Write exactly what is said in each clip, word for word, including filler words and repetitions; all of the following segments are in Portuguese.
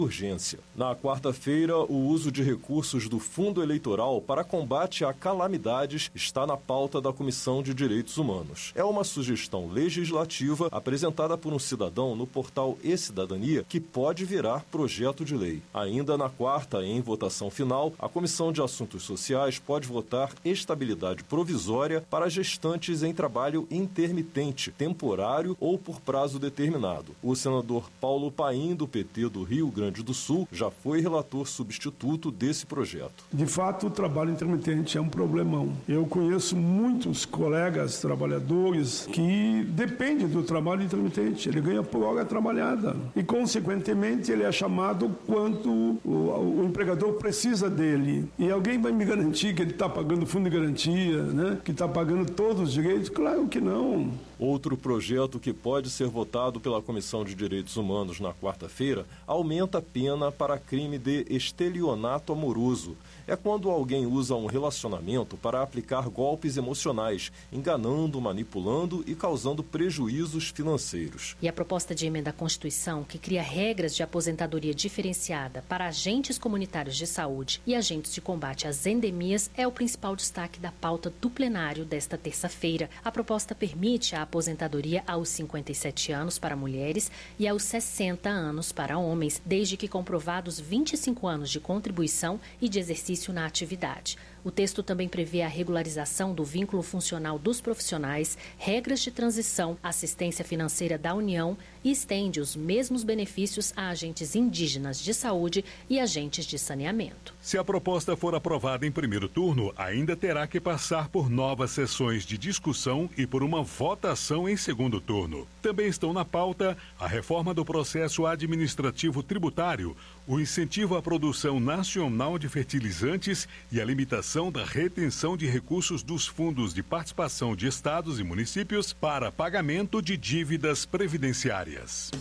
urgência. Na quarta-feira, o uso de recursos do Fundo Eleitoral para combate a calamidades está na pauta da Comissão de Direitos Humanos. É uma sugestão legislativa apresentada por um cidadão no portal E-Cidadania que pode virar projeto de lei. Ainda na quarta, em votação final, a Comissão de Assuntos Sociais pode votar estabilidade provisória para gestantes em trabalho intermitente, temporário ou por prazo determinado. O senador Paulo Paim, do P T do Rio Grande do Sul, já foi relator substituto desse projeto. De fato, o trabalho intermitente é um problemão. Eu conheço muitos colegas trabalhadores que dependem do trabalho intermitente. Ele ganha por hora trabalhada e, consequentemente, ele é chamado quanto o, o empregador precisa dele. E alguém vai me garantir que ele está pagando fundo de garantia, né? Que está pagando todos os direitos? Claro que não. Outro projeto que pode ser votado pela Comissão de Direitos Humanos na quarta-feira aumenta a pena para crime de estelionato amoroso. É quando alguém usa um relacionamento para aplicar golpes emocionais, enganando, manipulando e causando prejuízos financeiros. E a proposta de emenda à Constituição, que cria regras de aposentadoria diferenciada para agentes comunitários de saúde e agentes de combate às endemias, é o principal destaque da pauta do plenário desta terça-feira. A proposta permite a aposentadoria aos cinquenta e sete anos para mulheres e aos sessenta anos para homens, desde que comprovados vinte e cinco anos de contribuição e de exercício na atividade. O texto também prevê a regularização do vínculo funcional dos profissionais, regras de transição, assistência financeira da União e estende os mesmos benefícios a agentes indígenas de saúde e agentes de saneamento. Se a proposta for aprovada em primeiro turno, ainda terá que passar por novas sessões de discussão e por uma votação em segundo turno. Também estão na pauta a reforma do processo administrativo tributário, o incentivo à produção nacional de fertilizantes e a limitação da retenção de recursos dos fundos de participação de estados e municípios para pagamento de dívidas previdenciárias.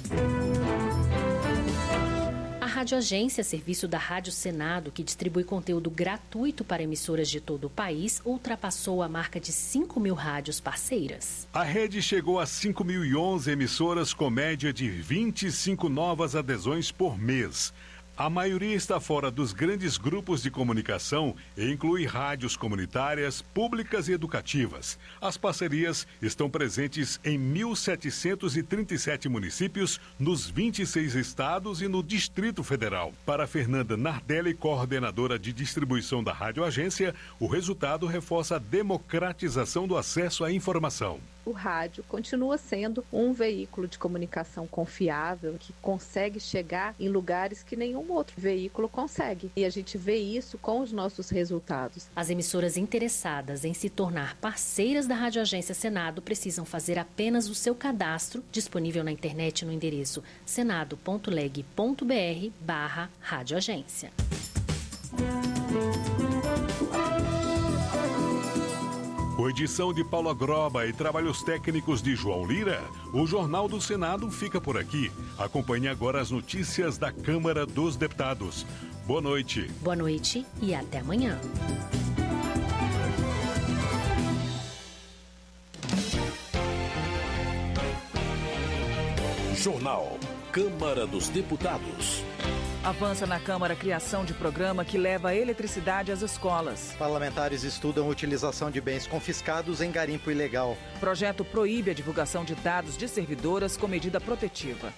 A Rádio Agência, serviço da Rádio Senado, que distribui conteúdo gratuito para emissoras de todo o país, ultrapassou a marca de cinco mil rádios parceiras. A rede chegou a cinco mil e onze emissoras com média de vinte e cinco novas adesões por mês. A maioria está fora dos grandes grupos de comunicação e inclui rádios comunitárias, públicas e educativas. As parcerias estão presentes em mil setecentos e trinta e sete municípios, nos vinte e seis estados e no Distrito Federal. Para Fernanda Nardelli, coordenadora de distribuição da Rádio Agência, o resultado reforça a democratização do acesso à informação. O rádio continua sendo um veículo de comunicação confiável que consegue chegar em lugares que nenhum outro veículo consegue. E a gente vê isso com os nossos resultados. As emissoras interessadas em se tornar parceiras da Rádio Agência Senado precisam fazer apenas o seu cadastro, disponível na internet no endereço senado ponto leg ponto br barra Rádio Agência. Com edição de Paula Groba e trabalhos técnicos de João Lira, o Jornal do Senado fica por aqui. Acompanhe agora as notícias da Câmara dos Deputados. Boa noite. Boa noite e até amanhã. Jornal Câmara dos Deputados. Avança na Câmara a criação de programa que leva a eletricidade às escolas. Parlamentares estudam a utilização de bens confiscados em garimpo ilegal. O projeto proíbe a divulgação de dados de servidoras com medida protetiva.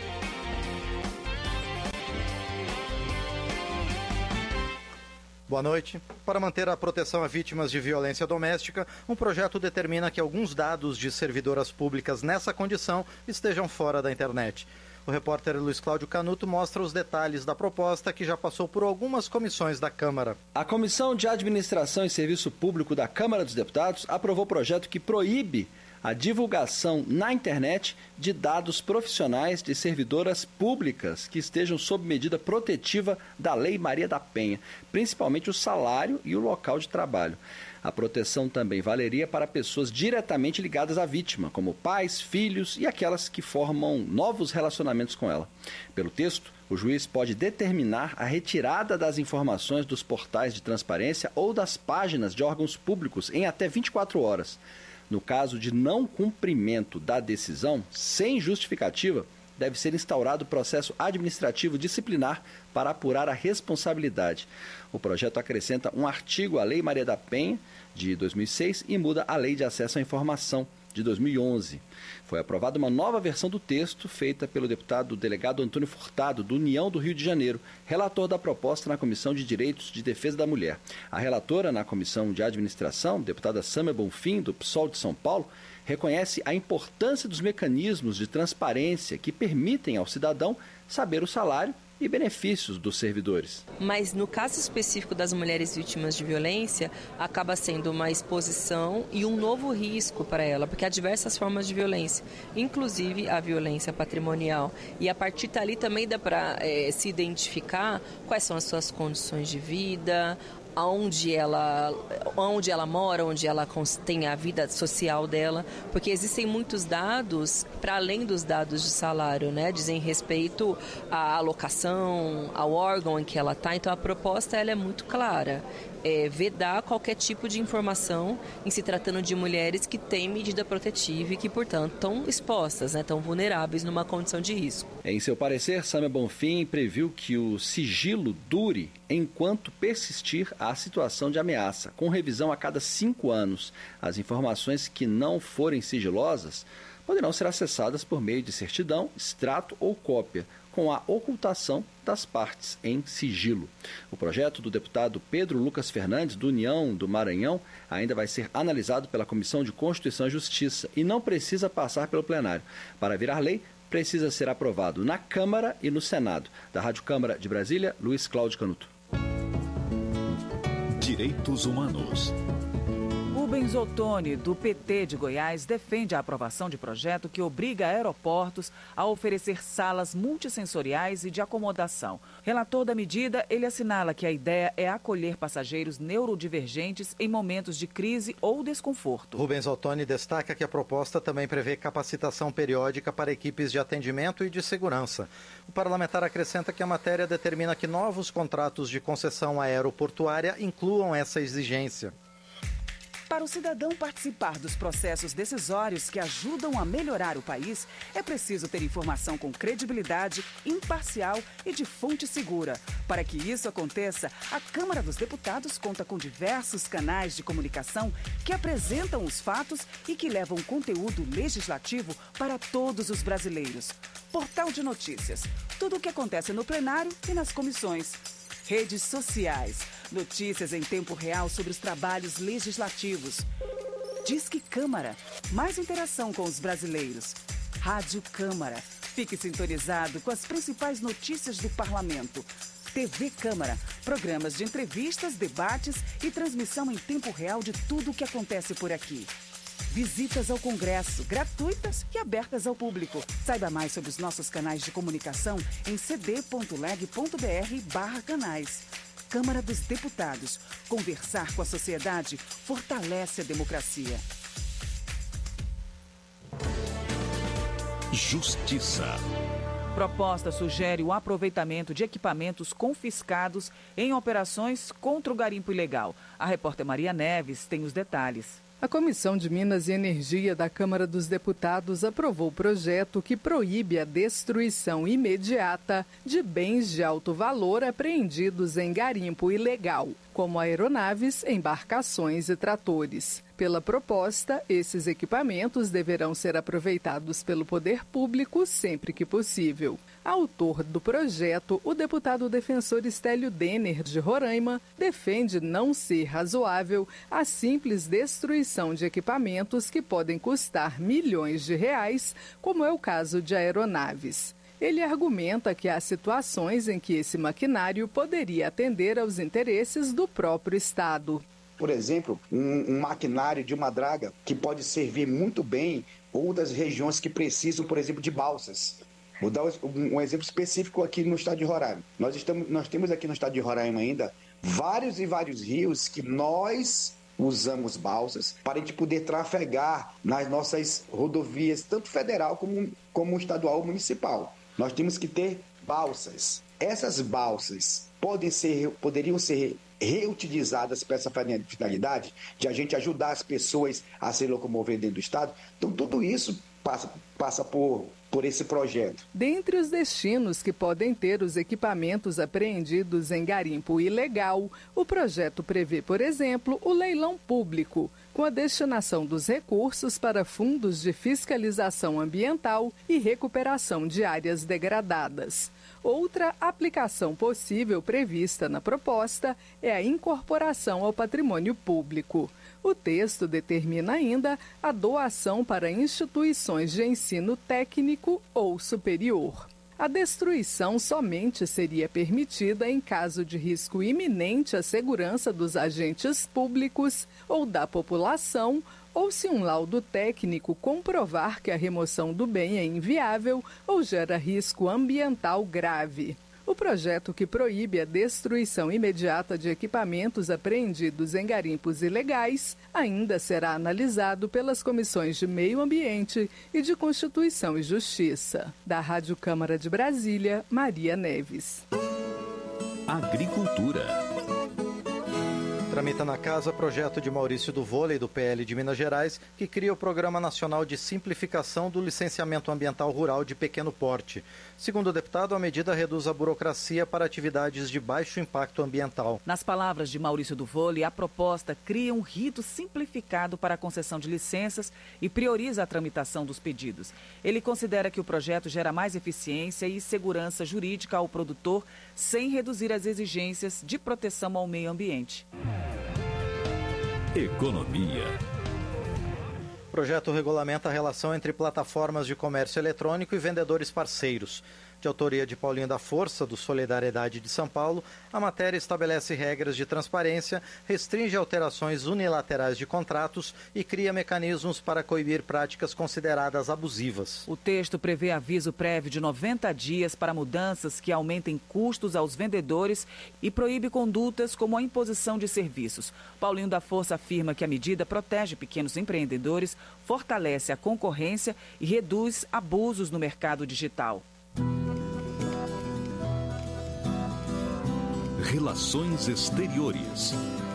Boa noite. Para manter a proteção a vítimas de violência doméstica, um projeto determina que alguns dados de servidoras públicas nessa condição estejam fora da internet. O repórter Luiz Cláudio Canuto mostra os detalhes da proposta que já passou por algumas comissões da Câmara. A Comissão de Administração e Serviço Público da Câmara dos Deputados aprovou o projeto que proíbe a divulgação na internet de dados profissionais de servidoras públicas que estejam sob medida protetiva da Lei Maria da Penha, principalmente o salário e o local de trabalho. A proteção também valeria para pessoas diretamente ligadas à vítima, como pais, filhos e aquelas que formam novos relacionamentos com ela. Pelo texto, o juiz pode determinar a retirada das informações dos portais de transparência ou das páginas de órgãos públicos em até vinte e quatro horas. No caso de não cumprimento da decisão, sem justificativa, deve ser instaurado processo administrativo disciplinar para apurar a responsabilidade. O projeto acrescenta um artigo à Lei Maria da Penha, de dois mil e seis, e muda a Lei de Acesso à Informação, de dois mil e onze. Foi aprovada uma nova versão do texto, feita pelo deputado delegado Antônio Furtado, do União do Rio de Janeiro, relator da proposta na Comissão de Direitos de Defesa da Mulher. A relatora na Comissão de Administração, deputada Sâmia Bonfim, do P SOL de São Paulo, reconhece a importância dos mecanismos de transparência que permitem ao cidadão saber o salário e benefícios dos servidores. Mas no caso específico das mulheres vítimas de violência, acaba sendo uma exposição e um novo risco para ela, porque há diversas formas de violência, inclusive a violência patrimonial. E a partir dali também dá para é, se identificar quais são as suas condições de vida, onde ela, onde ela mora, onde ela tem a vida social dela, porque existem muitos dados, para além dos dados de salário, né? Dizem respeito à alocação, ao órgão em que ela está. Então a proposta ela é muito clara. É, vedar qualquer tipo de informação em se tratando de mulheres que têm medida protetiva e que, portanto, estão expostas, né, estão vulneráveis numa condição de risco. Em seu parecer, Sâmia Bonfim previu que o sigilo dure enquanto persistir a situação de ameaça, com revisão a cada cinco anos. As informações que não forem sigilosas poderão ser acessadas por meio de certidão, extrato ou cópia, com a ocultação das partes em sigilo. O projeto do deputado Pedro Lucas Fernandes, do União do Maranhão, ainda vai ser analisado pela Comissão de Constituição e Justiça e não precisa passar pelo plenário. Para virar lei, precisa ser aprovado na Câmara e no Senado. Da Rádio Câmara de Brasília, Luiz Cláudio Canuto. Direitos Humanos. Rubens Ottoni, do P T de Goiás, defende a aprovação de projeto que obriga aeroportos a oferecer salas multissensoriais e de acomodação. Relator da medida, ele assinala que a ideia é acolher passageiros neurodivergentes em momentos de crise ou desconforto. Rubens Ottoni destaca que a proposta também prevê capacitação periódica para equipes de atendimento e de segurança. O parlamentar acrescenta que a matéria determina que novos contratos de concessão aeroportuária incluam essa exigência. Para o cidadão participar dos processos decisórios que ajudam a melhorar o país, é preciso ter informação com credibilidade, imparcial e de fonte segura. Para que isso aconteça, a Câmara dos Deputados conta com diversos canais de comunicação que apresentam os fatos e que levam conteúdo legislativo para todos os brasileiros. Portal de notícias. Tudo o que acontece no plenário e nas comissões. Redes sociais. Notícias em tempo real sobre os trabalhos legislativos. Disque Câmara. Mais interação com os brasileiros. Rádio Câmara. Fique sintonizado com as principais notícias do parlamento. T V Câmara. Programas de entrevistas, debates e transmissão em tempo real de tudo o que acontece por aqui. Visitas ao Congresso, gratuitas e abertas ao público. Saiba mais sobre os nossos canais de comunicação em cd.leg.br barra canais. Câmara dos Deputados. Conversar com a sociedade fortalece a democracia. Justiça. Proposta sugere o aproveitamento de equipamentos confiscados em operações contra o garimpo ilegal. A repórter Maria Neves tem os detalhes. A Comissão de Minas e Energia da Câmara dos Deputados aprovou o projeto que proíbe a destruição imediata de bens de alto valor apreendidos em garimpo ilegal, como aeronaves, embarcações e tratores. Pela proposta, esses equipamentos deverão ser aproveitados pelo poder público sempre que possível. Autor do projeto, o deputado defensor Estélio Denner, de Roraima, defende não ser razoável a simples destruição de equipamentos que podem custar milhões de reais, como é o caso de aeronaves. Ele argumenta que há situações em que esse maquinário poderia atender aos interesses do próprio Estado. Por exemplo, um, um maquinário de uma draga que pode servir muito bem outras regiões que precisam, por exemplo, de balsas. Vou dar um, um exemplo específico aqui no estado de Roraima. Nós, estamos, nós temos aqui no estado de Roraima ainda vários e vários rios que nós usamos balsas para a gente poder trafegar nas nossas rodovias, tanto federal como, como estadual ou municipal. Nós temos que ter balsas. Essas balsas podem ser, poderiam ser reutilizadas para essa finalidade de a gente ajudar as pessoas a se locomover dentro do estado. Então tudo isso passa, passa por por esse projeto. Dentre os destinos que podem ter os equipamentos apreendidos em garimpo ilegal, o projeto prevê, por exemplo, o leilão público, com a destinação dos recursos para fundos de fiscalização ambiental e recuperação de áreas degradadas. Outra aplicação possível prevista na proposta é a incorporação ao patrimônio público. O texto determina ainda a doação para instituições de ensino técnico ou superior. A destruição somente seria permitida em caso de risco iminente à segurança dos agentes públicos ou da população, ou se um laudo técnico comprovar que a remoção do bem é inviável ou gera risco ambiental grave. O projeto que proíbe a destruição imediata de equipamentos apreendidos em garimpos ilegais ainda será analisado pelas comissões de Meio Ambiente e de Constituição e Justiça. Da Rádio Câmara de Brasília, Maria Neves. Agricultura. Tramita na casa projeto de Maurício do Vôlei, do P L de Minas Gerais, que cria o Programa Nacional de Simplificação do Licenciamento Ambiental Rural de Pequeno Porte. Segundo o deputado, a medida reduz a burocracia para atividades de baixo impacto ambiental. Nas palavras de Maurício do Vôlei, a proposta cria um rito simplificado para a concessão de licenças e prioriza a tramitação dos pedidos. Ele considera que o projeto gera mais eficiência e segurança jurídica ao produtor, sem reduzir as exigências de proteção ao meio ambiente. Economia. O projeto regulamenta a relação entre plataformas de comércio eletrônico e vendedores parceiros. De autoria de Paulinho da Força, do Solidariedade de São Paulo, a matéria estabelece regras de transparência, restringe alterações unilaterais de contratos e cria mecanismos para coibir práticas consideradas abusivas. O texto prevê aviso prévio de noventa dias para mudanças que aumentem custos aos vendedores e proíbe condutas como a imposição de serviços. Paulinho da Força afirma que a medida protege pequenos empreendedores, fortalece a concorrência e reduz abusos no mercado digital. Relações Exteriores.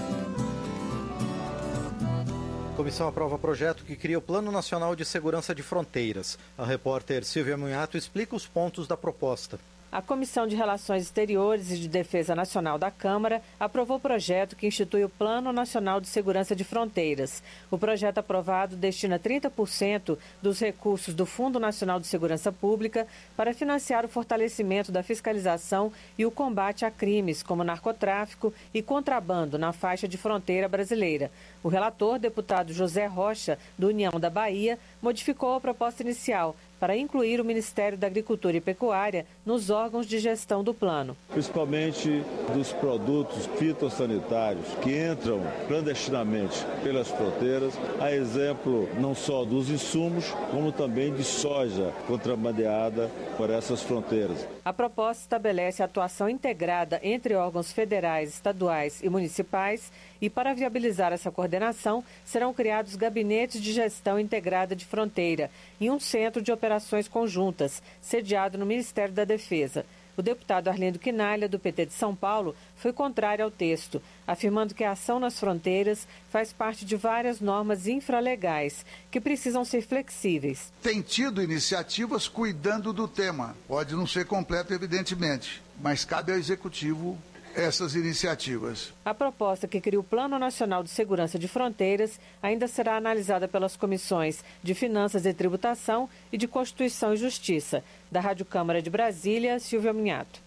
A comissão aprova projeto que cria o Plano Nacional de Segurança de Fronteiras. A repórter Silvia Munhato explica os pontos da proposta. A Comissão de Relações Exteriores e de Defesa Nacional da Câmara aprovou o projeto que institui o Plano Nacional de Segurança de Fronteiras. O projeto aprovado destina trinta por cento dos recursos do Fundo Nacional de Segurança Pública para financiar o fortalecimento da fiscalização e o combate a crimes como narcotráfico e contrabando na faixa de fronteira brasileira. O relator, deputado José Rocha, do União da Bahia, modificou a proposta inicial para incluir o Ministério da Agricultura e Pecuária nos órgãos de gestão do plano. Principalmente dos produtos fitossanitários que entram clandestinamente pelas fronteiras, a exemplo não só dos insumos, como também de soja contrabandeada por essas fronteiras. A proposta estabelece a atuação integrada entre órgãos federais, estaduais e municipais e, para viabilizar essa coordenação, serão criados gabinetes de gestão integrada de fronteira e um centro de operações conjuntas, sediado no Ministério da Defesa. O deputado Arlindo Quinalha, do P T de São Paulo, foi contrário ao texto, afirmando que a ação nas fronteiras faz parte de várias normas infralegais, que precisam ser flexíveis. Tem tido iniciativas cuidando do tema. Pode não ser completo, evidentemente, mas cabe ao Executivo essas iniciativas. A proposta que cria o Plano Nacional de Segurança de Fronteiras ainda será analisada pelas comissões de Finanças e Tributação e de Constituição e Justiça. Da Rádio Câmara de Brasília, Silvia Munhato.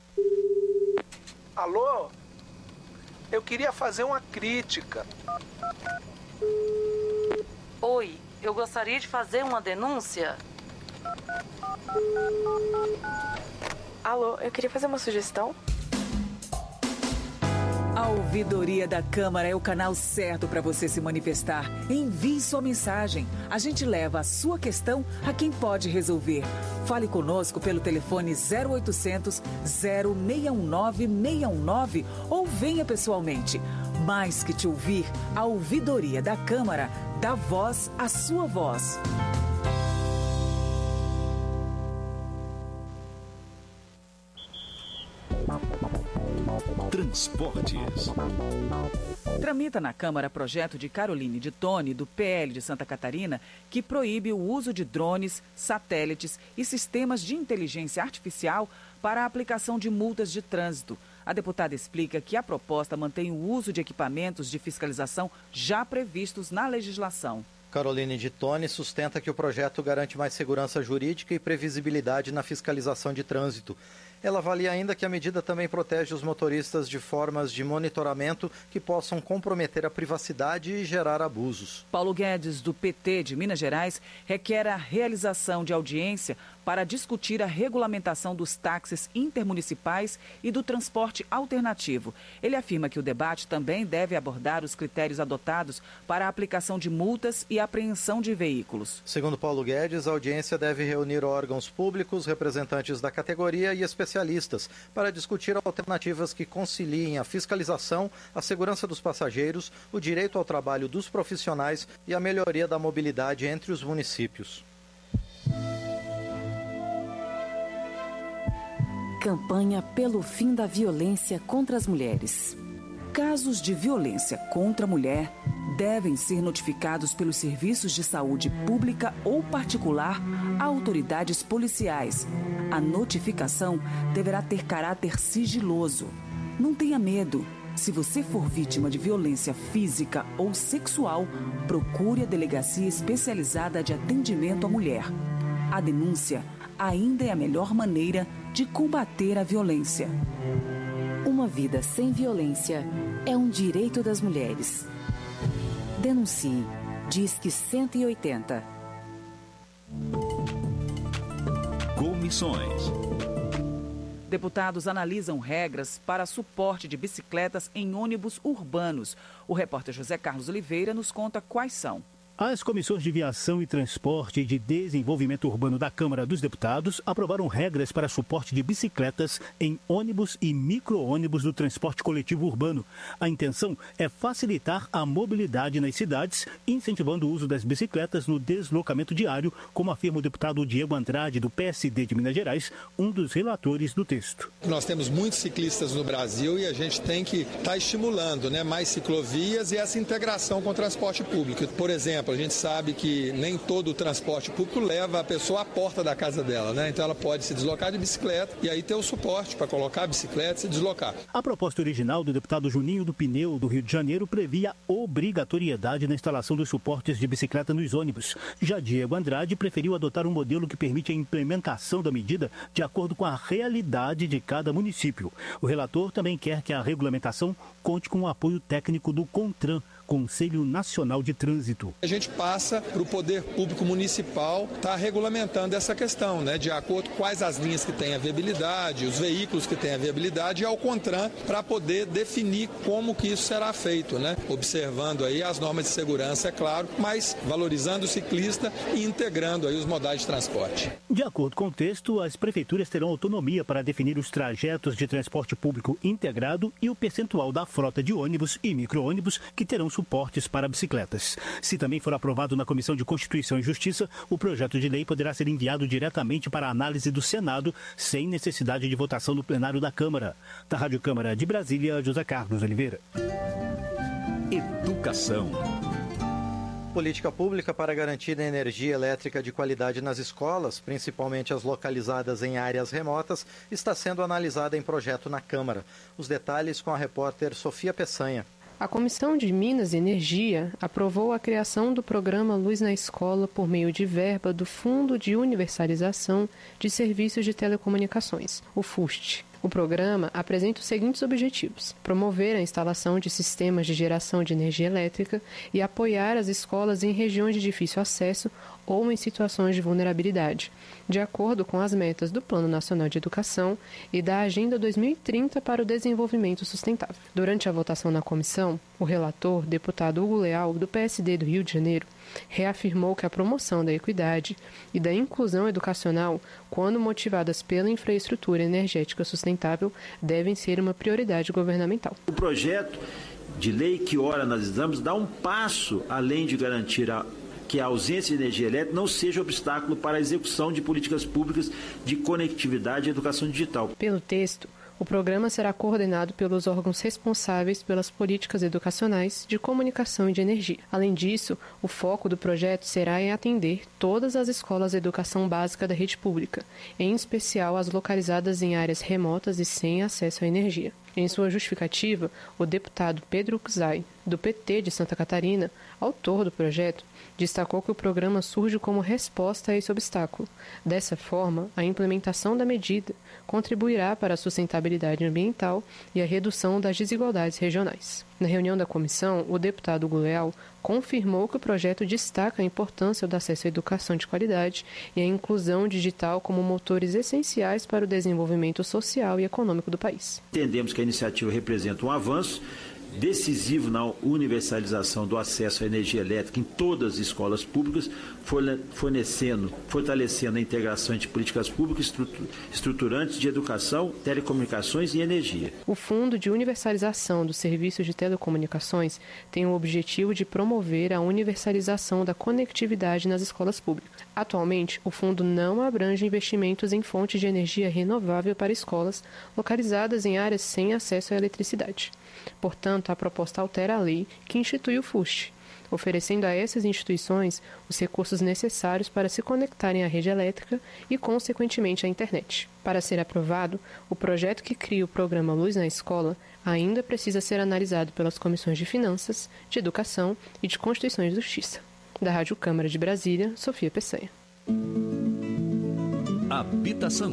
Alô? Eu queria fazer uma crítica. Oi, eu gostaria de fazer uma denúncia. Alô, eu queria fazer uma sugestão. A Ouvidoria da Câmara é o canal certo para você se manifestar. Envie sua mensagem. A gente leva a sua questão a quem pode resolver. Fale conosco pelo telefone zero oitocentos, zero seis um nove, seis um nove ou venha pessoalmente. Mais que te ouvir, a Ouvidoria da Câmara dá voz à sua voz. Transportes. Tramita na Câmara projeto de Caroline de Tone, do P L de Santa Catarina, que proíbe o uso de drones, satélites e sistemas de inteligência artificial para a aplicação de multas de trânsito. A deputada explica que a proposta mantém o uso de equipamentos de fiscalização já previstos na legislação. Caroline de Tone sustenta que o projeto garante mais segurança jurídica e previsibilidade na fiscalização de trânsito. Ela avalia ainda que a medida também protege os motoristas de formas de monitoramento que possam comprometer a privacidade e gerar abusos. Paulo Guedes, do P T de Minas Gerais, requer a realização de audiência para discutir a regulamentação dos táxis intermunicipais e do transporte alternativo. Ele afirma que o debate também deve abordar os critérios adotados para a aplicação de multas e apreensão de veículos. Segundo Paulo Guedes, a audiência deve reunir órgãos públicos, representantes da categoria e especialistas para discutir alternativas que conciliem a fiscalização, a segurança dos passageiros, o direito ao trabalho dos profissionais e a melhoria da mobilidade entre os municípios. Campanha pelo fim da violência contra as mulheres. Casos de violência contra a mulher devem ser notificados pelos serviços de saúde pública ou particular a autoridades policiais. A notificação deverá ter caráter sigiloso. Não tenha medo. Se você for vítima de violência física ou sexual, procure a Delegacia Especializada de Atendimento à Mulher. A denúncia ainda é a melhor maneira de combater a violência. Uma vida sem violência é um direito das mulheres. Denuncie. Disque cento e oitenta. Comissões. Deputados analisam regras para suporte de bicicletas em ônibus urbanos. O repórter José Carlos Oliveira nos conta quais são. As comissões de Viação e Transporte e de Desenvolvimento Urbano da Câmara dos Deputados aprovaram regras para suporte de bicicletas em ônibus e micro-ônibus do transporte coletivo urbano. A intenção é facilitar a mobilidade nas cidades, incentivando o uso das bicicletas no deslocamento diário, como afirma o deputado Diego Andrade, do P S D de Minas Gerais, um dos relatores do texto. Nós temos muitos ciclistas no Brasil e a gente tem que estar tá estimulando, né, mais ciclovias e essa integração com o transporte público. Por exemplo, a gente sabe que nem todo o transporte público leva a pessoa à porta da casa dela, né? Então ela pode se deslocar de bicicleta e aí ter o suporte para colocar a bicicleta e se deslocar. A proposta original do deputado Juninho do Pineu, do Rio de Janeiro, previa obrigatoriedade na instalação dos suportes de bicicleta nos ônibus. Já Diego Andrade preferiu adotar um modelo que permite a implementação da medida de acordo com a realidade de cada município. O relator também quer que a regulamentação conte com o apoio técnico do CONTRAN, Conselho Nacional de Trânsito. A gente passa para o poder público municipal estar tá regulamentando essa questão, né, de acordo com quais as linhas que têm a viabilidade, os veículos que têm a viabilidade e ao CONTRAN para poder definir como que isso será feito, né, observando aí as normas de segurança, é claro, mas valorizando o ciclista e integrando aí os modais de transporte. De acordo com o texto, as prefeituras terão autonomia para definir os trajetos de transporte público integrado e o percentual da frota de ônibus e micro-ônibus que terão suportes para bicicletas. Se também for aprovado na Comissão de Constituição e Justiça, o projeto de lei poderá ser enviado diretamente para a análise do Senado, sem necessidade de votação no plenário da Câmara. Da Rádio Câmara de Brasília, José Carlos Oliveira. Educação. Política pública para garantir energia elétrica de qualidade nas escolas, principalmente as localizadas em áreas remotas, está sendo analisada em projeto na Câmara. Os detalhes com a repórter Sofia Peçanha. A Comissão de Minas e Energia aprovou a criação do programa Luz na Escola por meio de verba do Fundo de Universalização de Serviços de Telecomunicações, o FUST. O programa apresenta os seguintes objetivos: promover a instalação de sistemas de geração de energia elétrica e apoiar as escolas em regiões de difícil acesso ou em situações de vulnerabilidade, de acordo com as metas do Plano Nacional de Educação e da Agenda dois mil e trinta para o Desenvolvimento Sustentável. Durante a votação na comissão, o relator, deputado Hugo Leal, do P S D do Rio de Janeiro, reafirmou que a promoção da equidade e da inclusão educacional, quando motivadas pela infraestrutura energética sustentável, devem ser uma prioridade governamental. O projeto de lei que ora nós estamos dá um passo além de garantir a que a ausência de energia elétrica não seja obstáculo para a execução de políticas públicas de conectividade e educação digital. Pelo texto, O programa será coordenado pelos órgãos responsáveis pelas políticas educacionais, de comunicação e de energia. Além disso, o foco do projeto será em atender todas as escolas de educação básica da rede pública, em especial as localizadas em áreas remotas e sem acesso à energia. Em sua justificativa, o deputado Pedro Czai, do P T de Santa Catarina, autor do projeto, destacou que o programa surge como resposta a esse obstáculo. Dessa forma, a implementação da medida contribuirá para a sustentabilidade ambiental e a redução das desigualdades regionais. Na reunião da comissão, o deputado Hugo Leal confirmou que o projeto destaca a importância do acesso à educação de qualidade e a inclusão digital como motores essenciais para o desenvolvimento social e econômico do país. Entendemos que a iniciativa representa um avanço decisivo na universalização do acesso à energia elétrica em todas as escolas públicas, fornecendo, fortalecendo a integração entre políticas públicas estruturantes de educação, telecomunicações e energia. O Fundo de Universalização dos Serviços de Telecomunicações tem o objetivo de promover a universalização da conectividade nas escolas públicas. Atualmente, o fundo não abrange investimentos em fontes de energia renovável para escolas localizadas em áreas sem acesso à eletricidade. Portanto, a proposta altera a lei que institui o FUST, oferecendo a essas instituições os recursos necessários para se conectarem à rede elétrica e, consequentemente, à internet. Para ser aprovado, o projeto que cria o programa Luz na Escola ainda precisa ser analisado pelas comissões de Finanças, de Educação e de Constituição e Justiça. Da Rádio Câmara de Brasília, Sofia Peçanha. Habitação.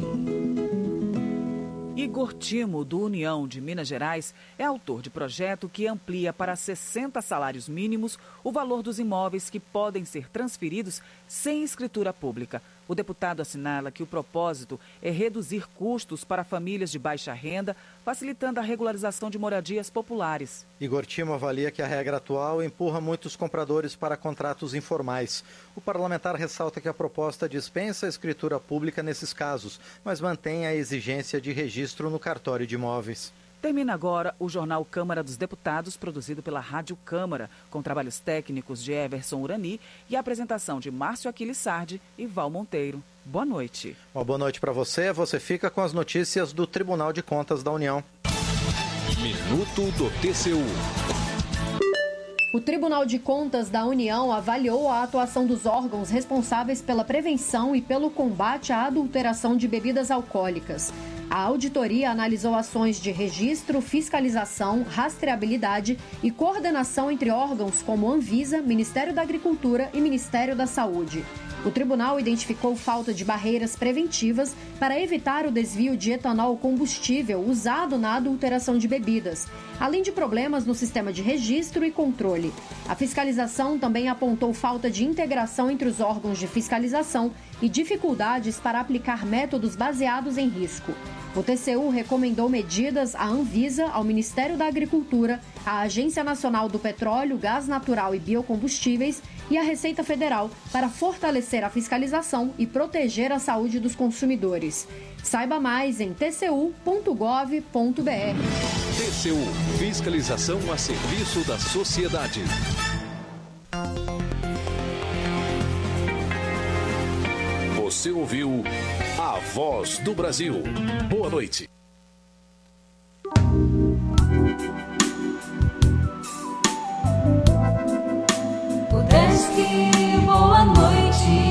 Igor Timo, do União de Minas Gerais, é autor de projeto que amplia para sessenta salários mínimos o valor dos imóveis que podem ser transferidos sem escritura pública. O deputado assinala que o propósito é reduzir custos para famílias de baixa renda, facilitando a regularização de moradias populares. Igor Timo avalia que a regra atual empurra muitos compradores para contratos informais. O parlamentar ressalta que a proposta dispensa a escritura pública nesses casos, mas mantém a exigência de registro no cartório de imóveis. Termina agora o Jornal Câmara dos Deputados, produzido pela Rádio Câmara, com trabalhos técnicos de Everson Urani e a apresentação de Márcio Aquiles Sardi e Val Monteiro. Boa noite. Uma boa noite para você. Você fica com as notícias do Tribunal de Contas da União. Minuto do T C U. O Tribunal de Contas da União avaliou a atuação dos órgãos responsáveis pela prevenção e pelo combate à adulteração de bebidas alcoólicas. A auditoria analisou ações de registro, fiscalização, rastreabilidade e coordenação entre órgãos como Anvisa, Ministério da Agricultura e Ministério da Saúde. O tribunal identificou falta de barreiras preventivas para evitar o desvio de etanol combustível usado na adulteração de bebidas, além de problemas no sistema de registro e controle. A fiscalização também apontou falta de integração entre os órgãos de fiscalização e dificuldades para aplicar métodos baseados em risco. O T C U recomendou medidas à Anvisa, ao Ministério da Agricultura, à Agência Nacional do Petróleo, Gás Natural e Biocombustíveis e à Receita Federal para fortalecer a fiscalização e proteger a saúde dos consumidores. Saiba mais em t c u ponto gov ponto b r. T C U, fiscalização a serviço da sociedade. Você ouviu A Voz do Brasil. Boa noite. Udesc, boa noite.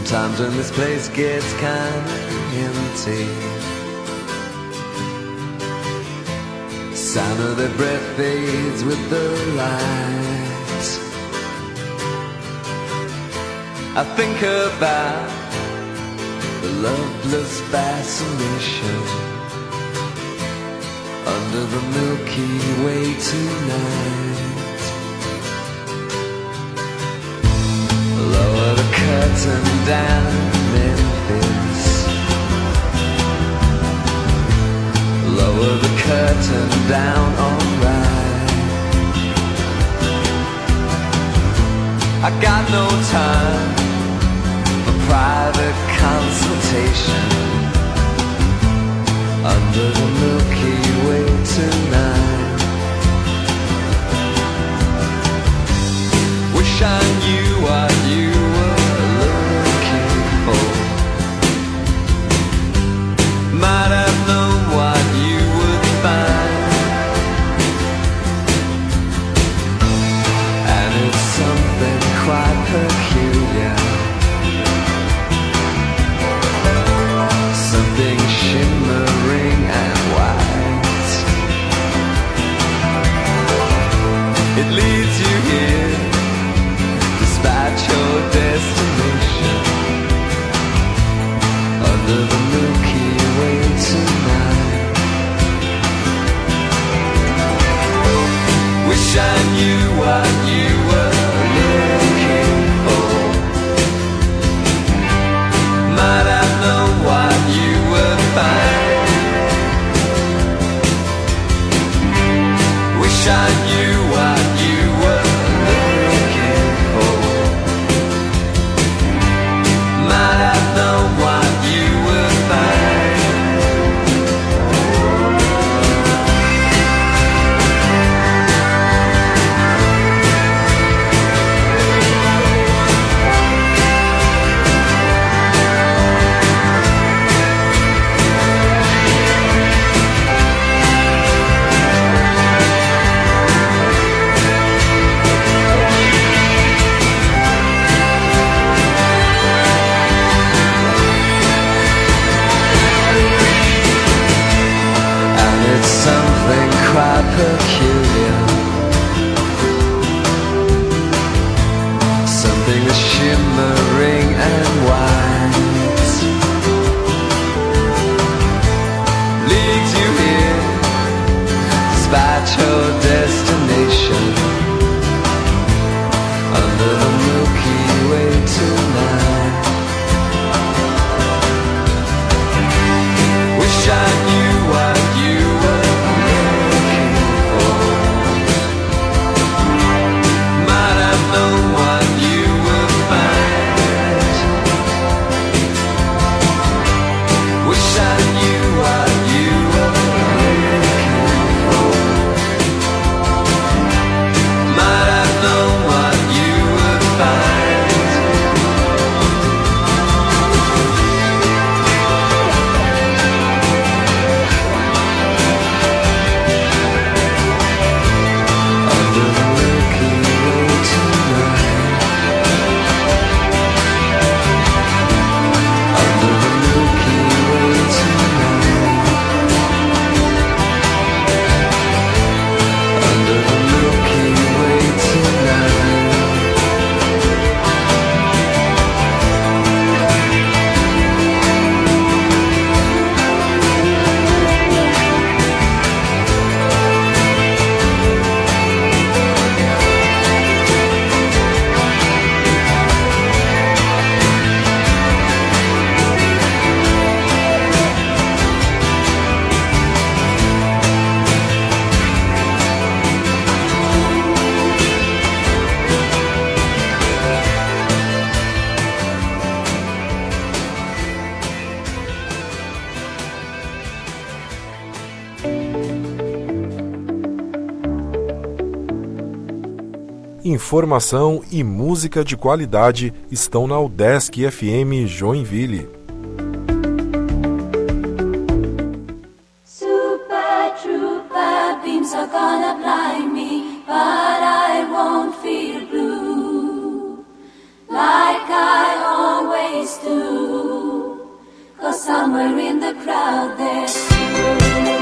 Sometimes when this place gets kinda empty, sound of their breath fades with the light. I think about the loveless fascination under the Milky Way tonight. Lower the curtain down, Memphis. Lower the curtain down, alright. I got no time for private consultation under the Milky Way tonight. Wish I knew what you were looking for. Might have known what you would find. And it's something quite peculiar, something shimmering and white. It leads you here despite your destination under the Milky Way tonight. Wish I knew what you were looking for. Might have known what you would find. Wish I knew what you were looking for. Might have known what you would find. Something quite peculiar, something that's shimmering and white, leads you here despite your destination under the Milky Way tonight. Wish I knew what you were looking for. Might have known what you would find. Wish I knew what you were looking for. Might have known what you would find. Informação e música de qualidade estão na UDESC F M Joinville. Super trooper beams are gonna blind me, but I won't feel blue like I always always do. 'Cause somewhere in the crowd there's you.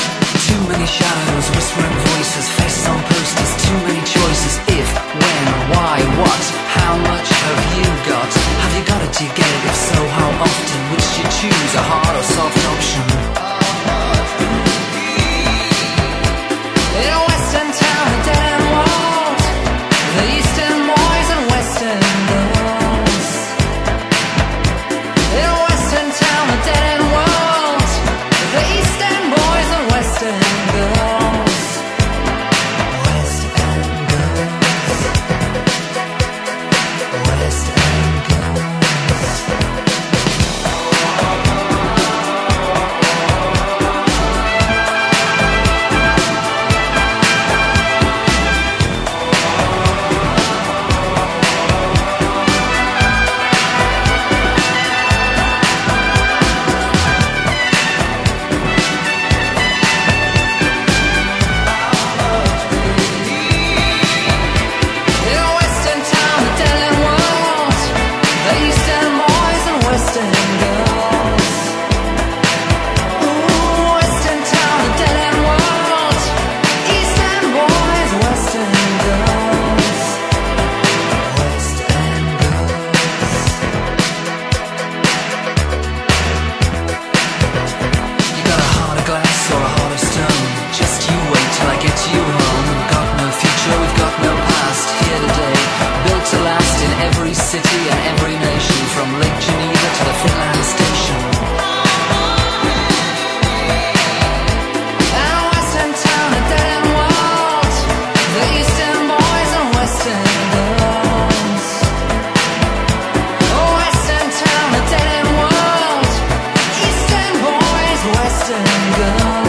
Shadows, whispering voices, faces on posters, too many choices. If, when, city and every nation, from Lake Geneva to the Finland station. And Western town, a dead end world, the Eastern boys and Western girls. Oh, Western town, a dead end world, Eastern boys, Western girls.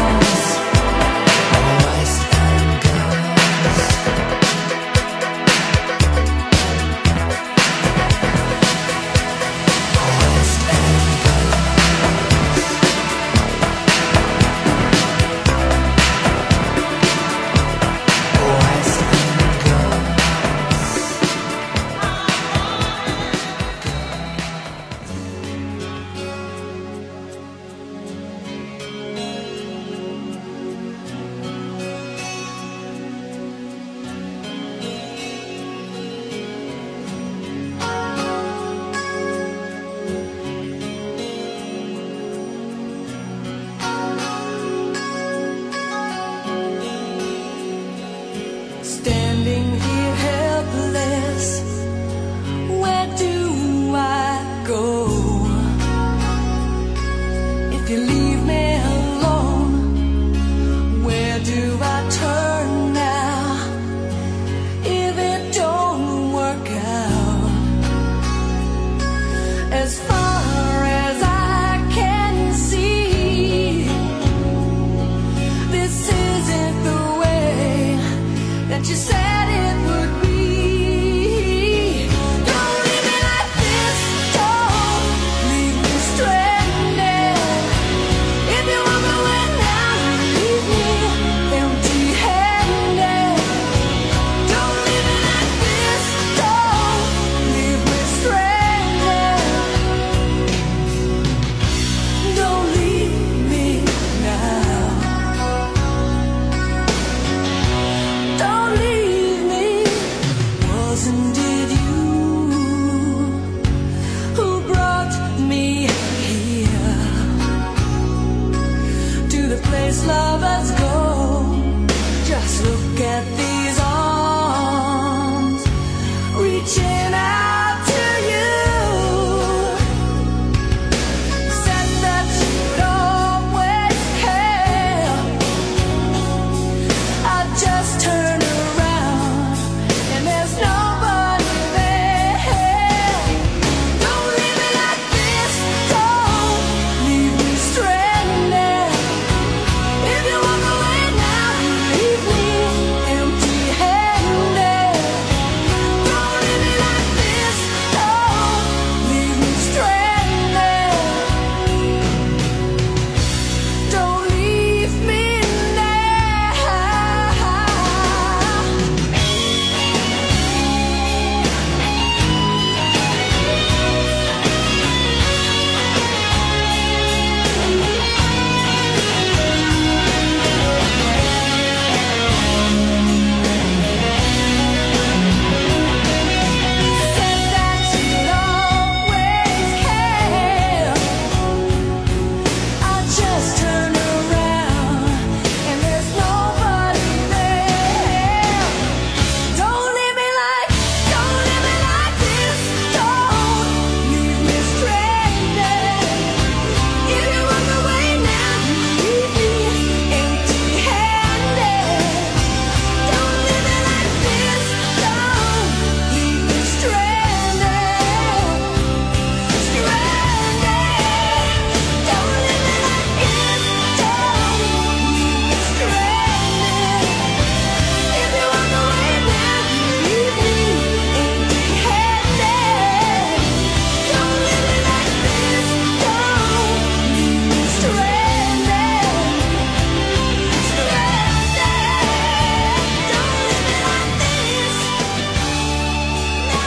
Standing here helpless, where do I go? If you leave me alone, where do I turn now? If it don't work out, as far as I can see, this isn't the way that you said it would be. Don't leave me like this, don't leave me stranded. If you walk away now, leave me empty-handed. Don't leave me like this, don't leave me stranded. Don't leave me now. Don't leave me. Wasn't it you who brought me here to the place lovers go? Just look at these arms reaching out to you. Said that you'd always care. I just turn around and there's nobody there. Don't leave me like this, don't leave me stranded. If you walk away now, leave me empty-handed. Don't leave me like this, don't leave me stranded. Don't leave me now. Said that you'd always care. I just turn around and there's nobody there. Don't leave me like, don't leave me like this. Don't leave me stranded. If you walk away now, leave me empty-handed. Don't leave me like this. Don't leave me stranded. Stranded. Don't leave me like this. Don't leave me stranded. If you walk away now, leave me empty-handed. Don't leave me like this. Don't leave me stranded. Stranded. Don't leave me like this. No.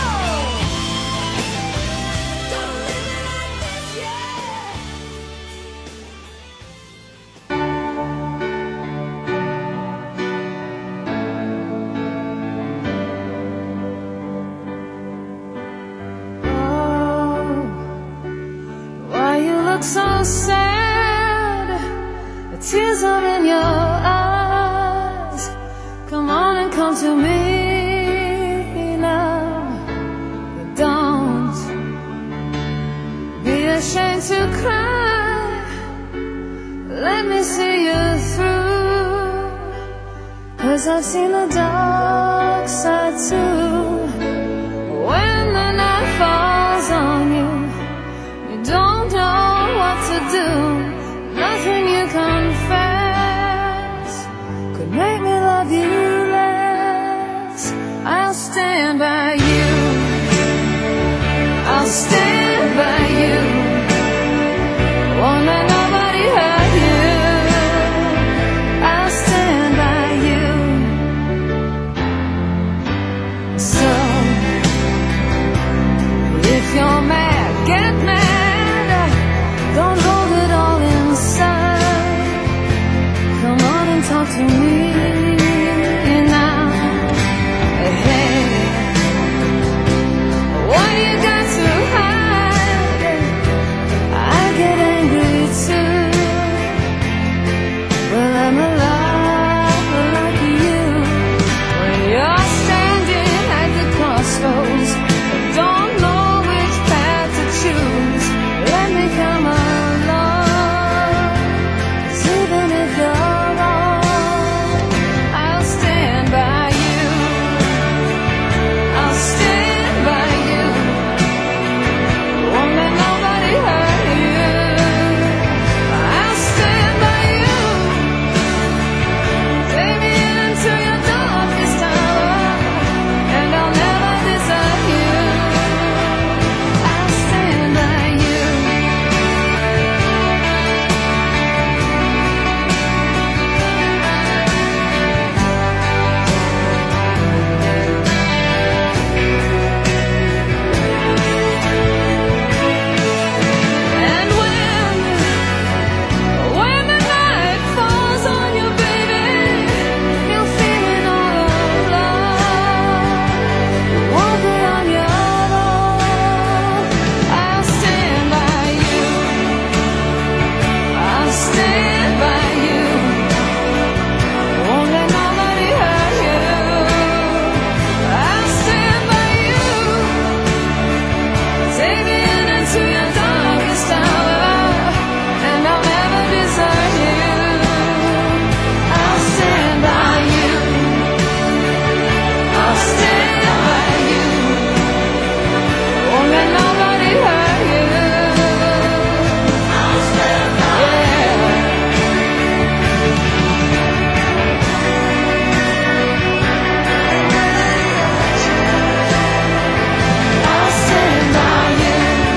Don't leave me like this, yeah. Why you look so sad? The tears are in your eyes. Come on and come to me now. Don't ashamed to cry. Let me see you through, 'cause I've seen the dark side too. When the night falls on you, you don't know what to do. Nothing you confess could make me love you less. I'll stand by you, I'll stand by you. Won't let nobody hurt you. I'll stand by you. So if you're mad, get mad. Don't hold it all inside. Come on and talk to me now. Hey, what you got to hide? I get angry too. Well, I'm alive like you. When you're standing at the crossroads, don't know which path to choose. Let me come along, 'cause even if you're wrong, I'll stand by you. I'll stand by you. Won't let nobody hurt you. I'll stand by you. Take me into your darkest hour, and I'll never desert you. I'll stand by you. And when, when the night falls on you, baby, you're feeling all alone. You won't be on your own. I'll stand by you. I'll stand by you. Won't let nobody hurt you. I'll stand by you. Take me into your darkest hour, and I'll never desert you. I'll stand by you. I'll stand by you. Won't let nobody hurt you. I'll stand by you. I'll stand by you.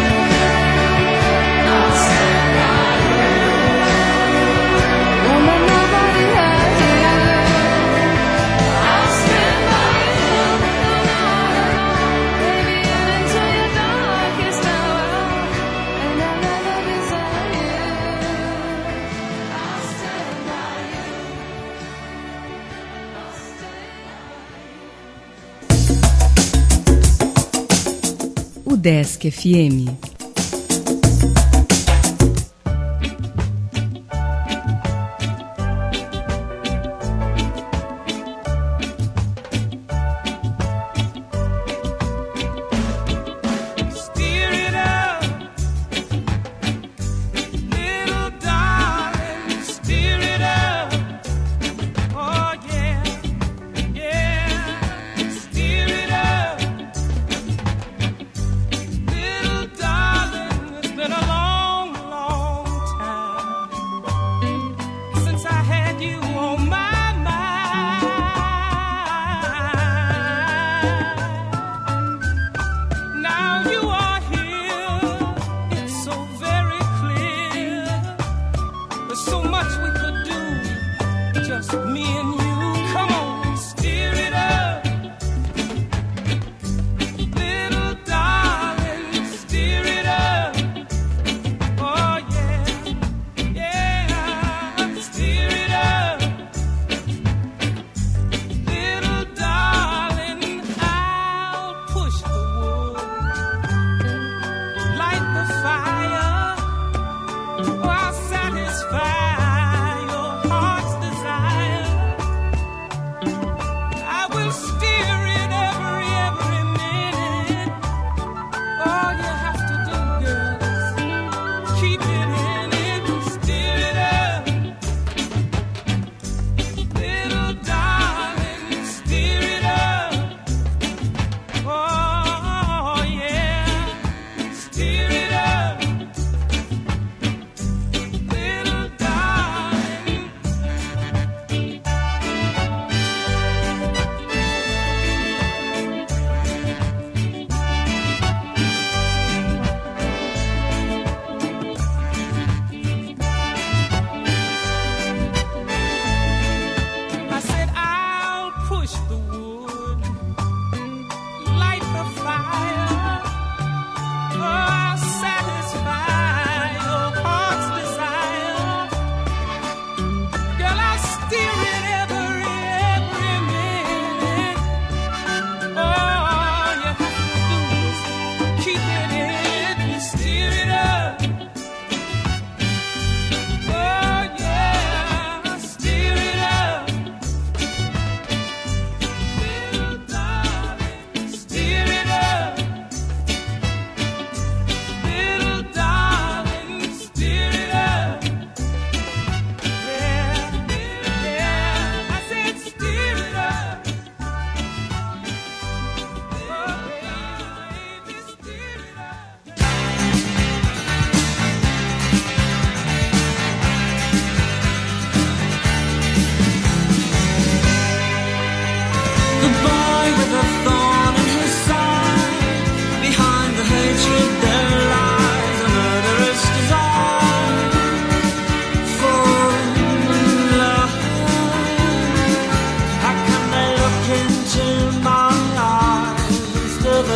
I'll stand by you. Won't let nobody hurt you. I'll stand by you. Baby, into your darkest hour, and I'll never desert you. I'll stand by you. O Desk F M. Steer it up, little darling, steer it up. Oh yeah, yeah, steer it up, little darling.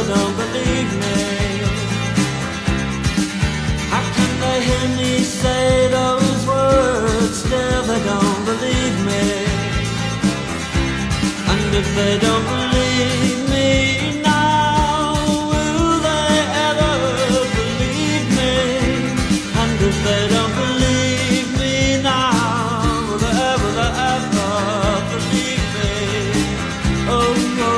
don't believe me. How can they hear me say those words, still they don't believe me? And if they don't believe me now, will they ever believe me? And if they don't believe me now, will they ever, they ever believe me? Oh no.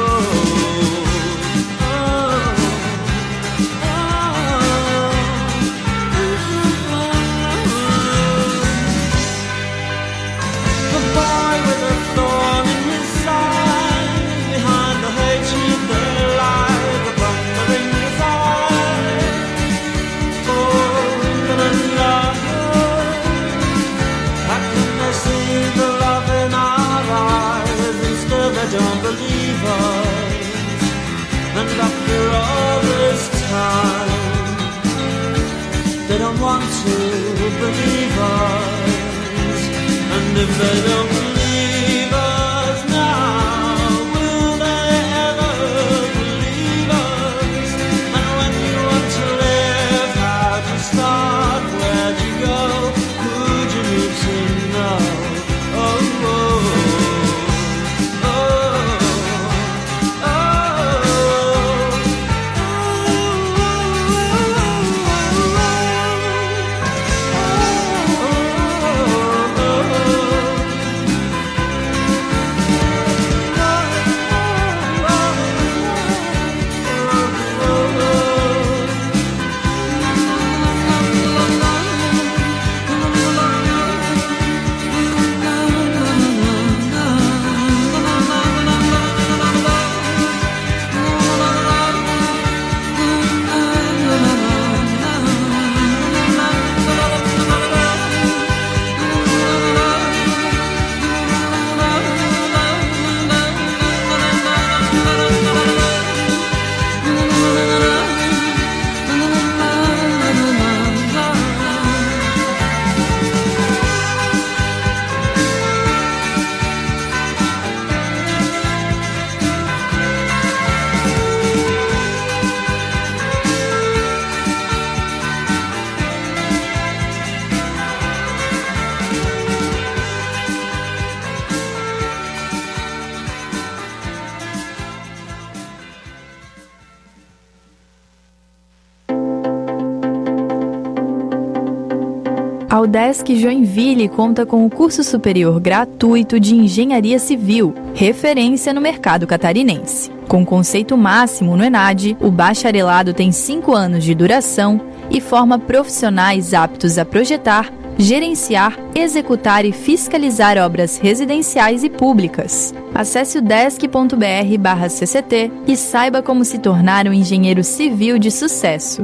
Don't believe us, and after all this time, they don't want to believe us. And if they don't believe us now, will they ever believe us? And when you want to live, how'd you start? Where'd you go? Who'd you need to know? Oh, oh. A UDESC Joinville conta com o curso superior gratuito de Engenharia Civil, referência no mercado catarinense. Com conceito máximo no ENAD, o bacharelado tem cinco anos de duração e forma profissionais aptos a projetar, gerenciar, executar e fiscalizar obras residenciais e públicas. Acesse o udesc ponto br barra C C T e saiba como se tornar um engenheiro civil de sucesso.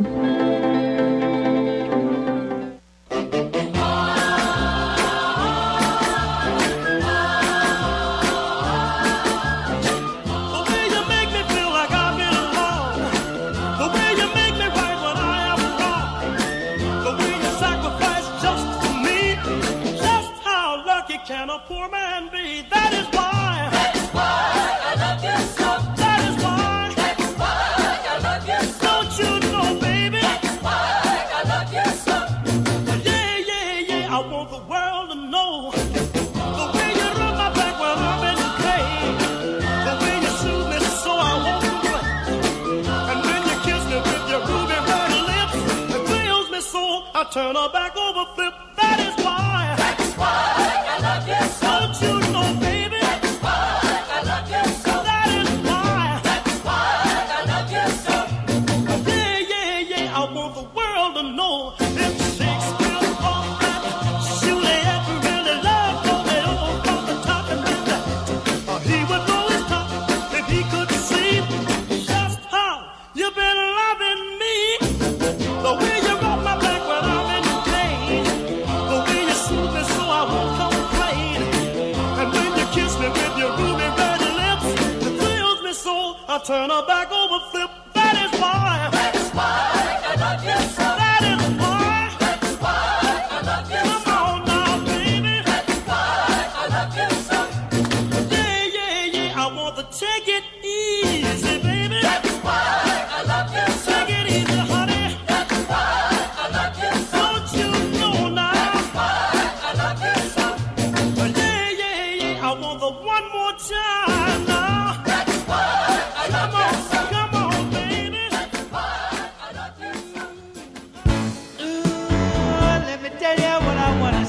Turn her back over, flip. That is why. That is why I love you so. Don't you know, baby? That is why I love you so. That is why. That is why I love you so. Yeah, yeah, yeah. I want the world to know if Shakespeare thought that Juliet really loved Romeo from the top and down, uh, he would know his top if he could see just how you've been loving me. The way you rub my back when I'm in pain, the way you soothe me so I won't complain, and when you kiss me with your ruby red lips, it thrills me so I turn her back over, flip. That is why. That is why I love you so. That is why. That is why I love you so. Come on now, baby. That is why I love you so. Yeah, yeah, yeah. I want to take it easy, baby. That is why I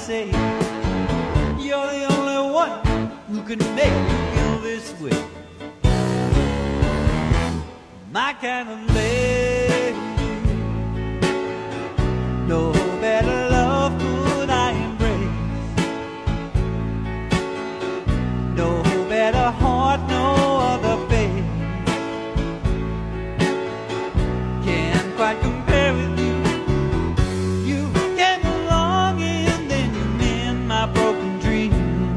say you're the only one who can make me feel this way. My kind of lady, no better love could I embrace, no better heart, no other face can't quite compare with you. You came along and then you mend my broken dreams.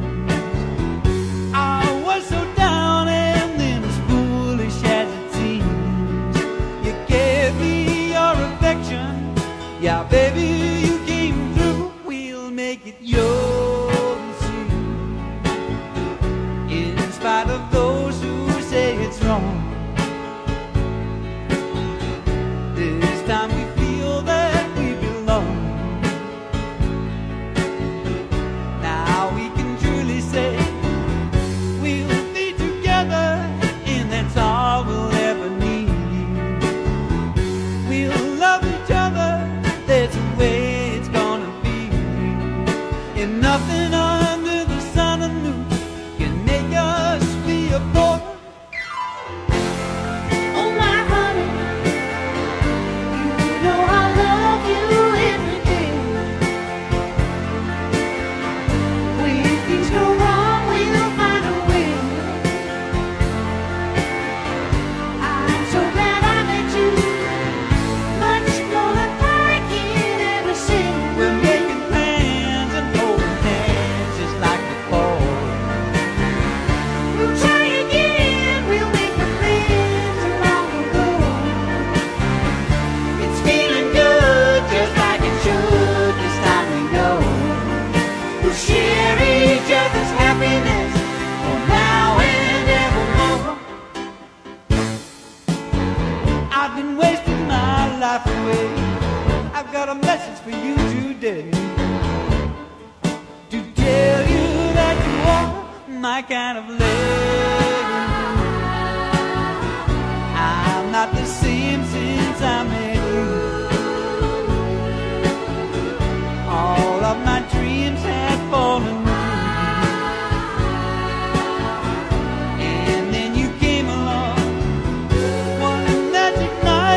I was so down and then as foolish as it seems. You gave me your affection, yeah baby you came through. We'll make it yours too, in spite of those who say it's wrong. This time we feel that we belong. Now we can truly say we'll be together, and that's all we'll ever need. We'll love each other, that's the way it's gonna be. And nothing under the sun and moon can make us be apart. Oh my honey, you know I love you every day. When things go wrong, we'll find a way. I'm so glad I met you, much more than I can ever say. We're making plans and holding hands just like before. We'll try again, we'll make the plans long ago. It's feeling good just like it should. This time we know We'll share each other's happiness for now and evermore. I've been wasting my life away. I've got a message for you today, to tell you that you are my kind of lady. I'm not the same since I met